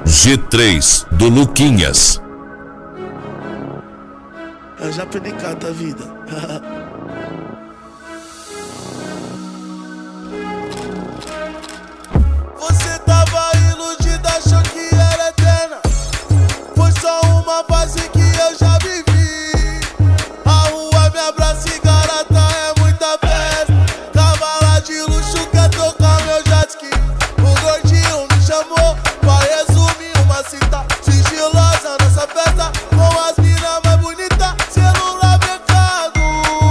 G3 do Luquinhas. Eu já aprendi cata a vida. Você tava iludida, achou que era eterna. Foi só uma fase que eu já vivi. A rua me abraça e garota é muita festa. Cavala de luxo quer tocar meu jet ski. O gordinho me chamou pra resumir uma cita sigilosa nessa festa, com as minas mais bonitas. Celular mercado,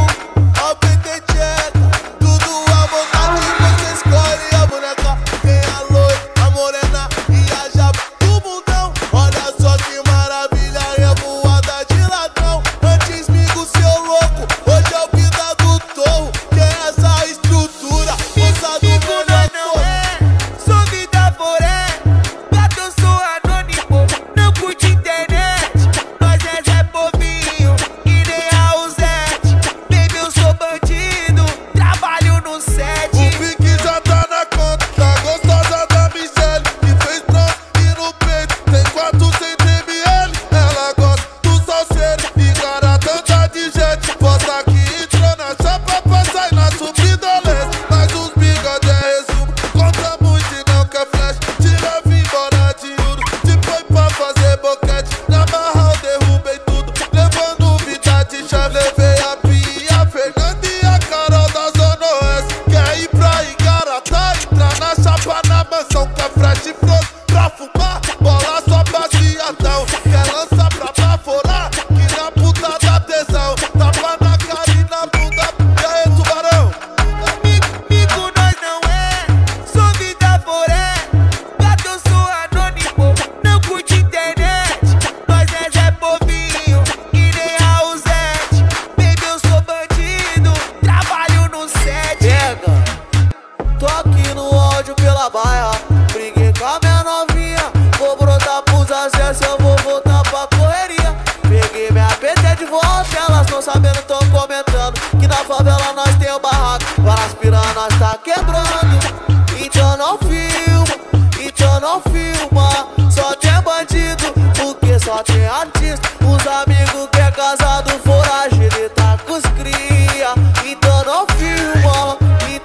ó PT tcheca, tudo à vontade. Você escolhe a boneca, tem a loira, a morena e a japa do bundão. Olha só que maravilha, revoada de ladrão. Antes migo seu louco, hoje é o vida do torro. Tem essa estrutura, moça do menor não é, sou vida poré. Gato, eu sou anônimo, não curte internet. Nós é Zé Povinho e nem Raulzete. Baby, eu sou bandido, trabalho no set. O pique já tá na conta, tá gostosa da Michelle, que fez trans e no peito tem 400 ml. Ela gosta do salseiro e garota anda de jet. Posta que entrou na chapa pra sair na subida leste. Mas os bigode é resumo, conta muito e não quer flash. Te leva embora de ouro, te põe pra fazer boquete. Na barra eu derrubei tudo, levando vida de chave. Levei a Pia, a Fernanda e a Carol da Zona Oeste. Quer ir pra Igarata, entrar na chapa na mansão. Quer fresh frozen pra fumar, bola só passeadão. Quer lançar pra baforar, que na puta da tesão. Tapa na cara e na bunda, e aí tubarão? Mico nós não é, sou vida poré. Gato, eu sou anônimo, não curte internet. Nós é Zé Povinho e nem Raulzete. Baby, eu sou bandido, trabalho no set. Pega, tô aqui no áudio pela baia. Briguei com a minha novinha, vou brotar pros acessos, eu vou voltar pra correria. Peguei minha PT de volta, elas não sabendo, tão comentando que na favela nós tem o barraco, várias piranhas nós tá quebrando. Então não filma, só tem bandido, porque só tem artista. Os amigos que é casado, foragido e tá com os cria. Então não filma.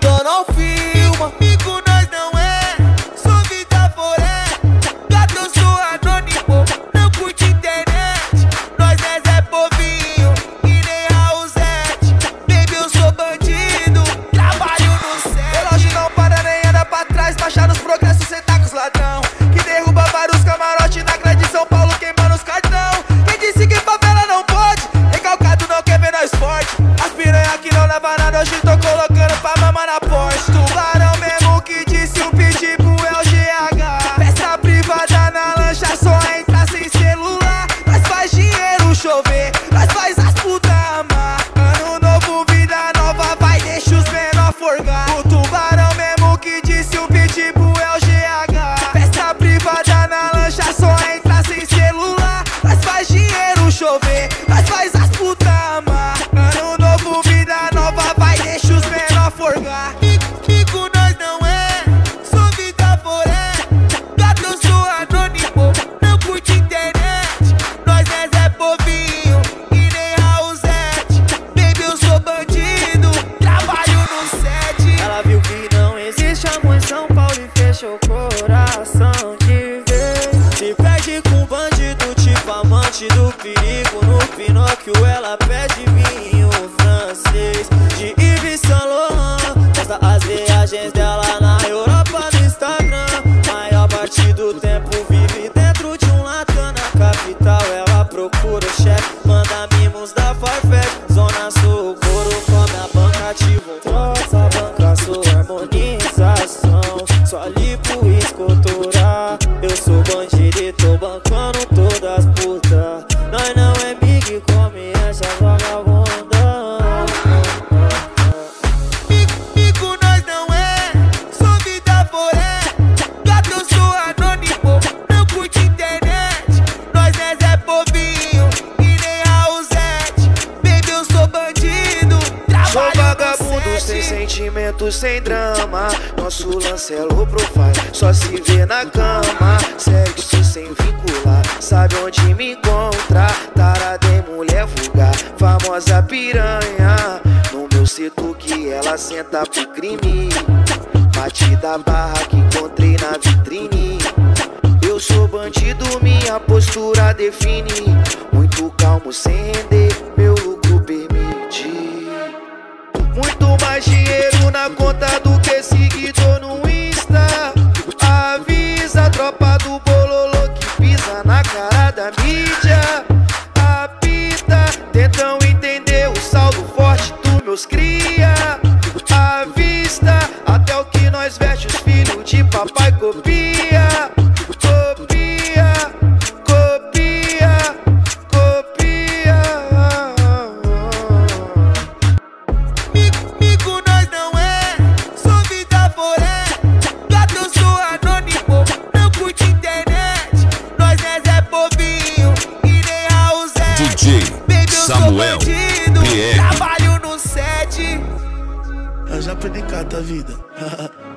Mico nós não é, sou vida poré. Gato, eu sou anônimo, não curte internet. Nós é Zé Povinho e nem Raulzete. Baby, eu sou bandido, trabalho no set. Relógio não para nem anda pra trás, baixa nos progressos, cê tá com os ladrão. Que derruba vários camarotes na grande São Paulo, queimando os cartão. Quem disse que favela não pode? Recalcado não quer ver nós forte. As piranha que não leva nada, hoje tô colocando pra mamar na Porsche. Tubarão mesmo que disse o pitbull é o GH. Festa privada na lancha, só entra sem celular. Nós faz dinheiro chover, nós faz as puta amar. Ano novo, vida nova, vai deixa os menor forgar. O tubarão mesmo que disse o pitbull é o GH. Festa privada na lancha, só entra sem celular. Nós faz dinheiro chover, nós faz as puta amar. Ano novo, vida nova, vai deixa os menor forgar. Mico nós não é, sou vida poré. Gato, eu sou anônimo, não curte internet. Nós é Zé Povinho e nem Raulzete. Baby, eu sou bandido, trabalho no set. Ela viu que não existe amor em São Paulo e fechou o coração de vez. Se perde com bandido, tipo amante do perigo. No Pinóquio ela pede vinho francês de Yves Saint Laurent. Posta as viagens dela na Europa no Instagram. Maior parte do tempo vive dentro de um Latam. Na capital ela procura o chefe, manda mimos da Farfetch. Zona Sul, couro come a banca, ativo um troço. A banca sua harmonização, só lipo e escultura. Eu sou bandido e tô bancando todas as putas. Nós não é big, come essa vagabunda. Mico nós não é, sou vida poré. Gato, eu sou anônimo, não curte internet. Nós é Zé Povinho e nem Raulzete. Baby, eu sou bandido, Sou trabalho no vagabundo sem set. sentimento, sem drama. Nosso lance é low profile, só se vê na cama. Sexo sem vincular. Sabe onde me encontrar? Tarada em mulher vulgar, famosa piranha. No meu setor que ela senta pro crime. Bati da barra que encontrei na vitrine. Eu sou bandido, minha postura define. Muito calmo sem render, meu lucro permite. Muito mais dinheiro na conta do que seguidor no Insta. Avisa a tropa do bololô que pisa na cara da mídia. Apita, tentam entender o saldo forte dos meus cria. Avista, até o que nós veste os filhos de papai copia. Copia, copia, copia. Mico nós não é, sou vida foré. Gato eu sou anônimo, não curte internet. Nós é Zé Povinho e nem Raul Zé. DJ Baby, eu Samuel sou bandido, BR. trabalho no set. Eu já aprendi cada vida.